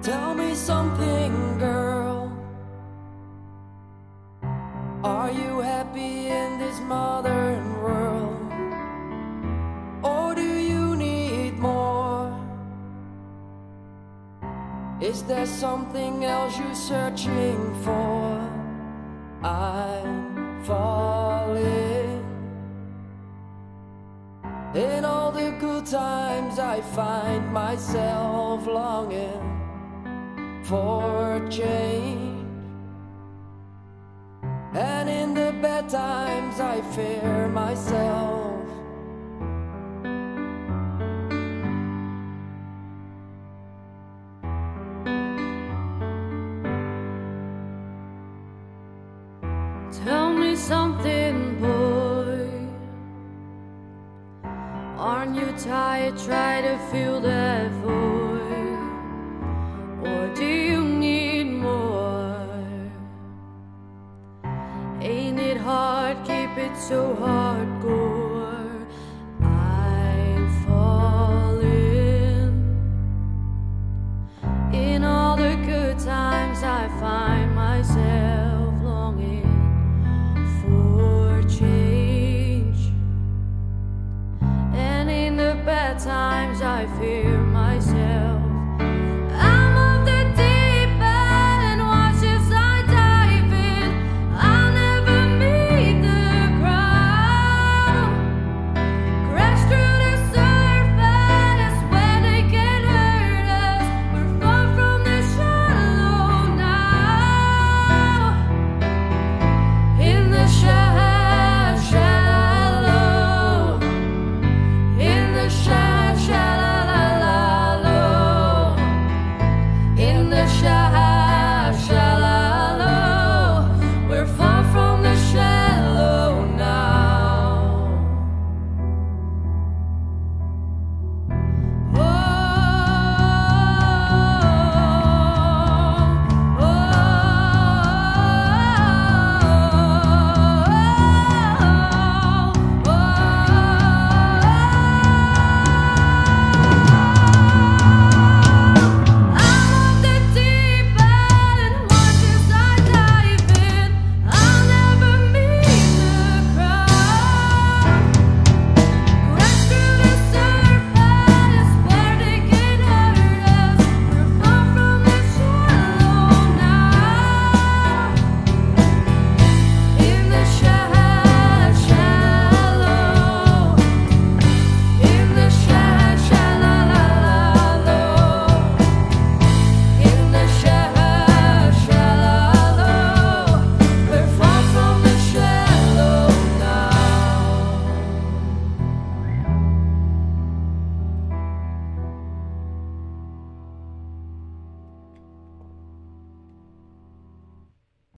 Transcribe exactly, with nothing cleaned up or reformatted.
Tell me something, girl. Are you happy in this modern world? Or do you need more? Is there something else you're searching for? I'm falling. In all the good times I find myself longing for a change, and in the bad times I fear myself. Tell me something, boy. Aren't you tired? Try to feel that